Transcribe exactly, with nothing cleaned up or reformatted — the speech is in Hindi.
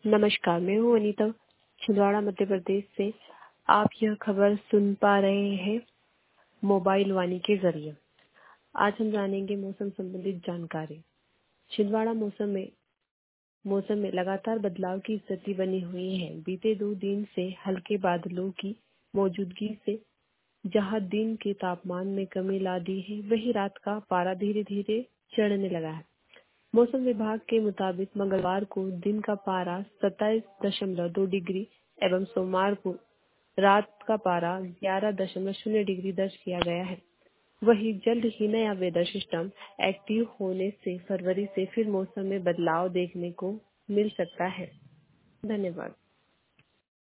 नमस्कार, मैं हूँ अनीता, छिंदवाड़ा मध्य प्रदेश से। आप यह खबर सुन पा रहे हैं मोबाइल वाणी के जरिए। आज हम जानेंगे मौसम संबंधित जानकारी। छिंदवाड़ा मौसम में मौसम में लगातार बदलाव की स्थिति बनी हुई है। बीते दो दिन से हल्के बादलों की मौजूदगी से जहां दिन के तापमान में कमी ला दी है, वहीं रात का पारा धीरे धीरे चढ़ने लगा है। मौसम विभाग के मुताबिक मंगलवार को दिन का पारा सत्ताईस दशमलव दो डिग्री एवं सोमवार को रात का पारा ग्यारह दशमलव शून्य डिग्री दर्ज किया गया है। वहीं जल्द ही नया वेदर सिस्टम एक्टिव होने से फरवरी से फिर मौसम में बदलाव देखने को मिल सकता है। धन्यवाद।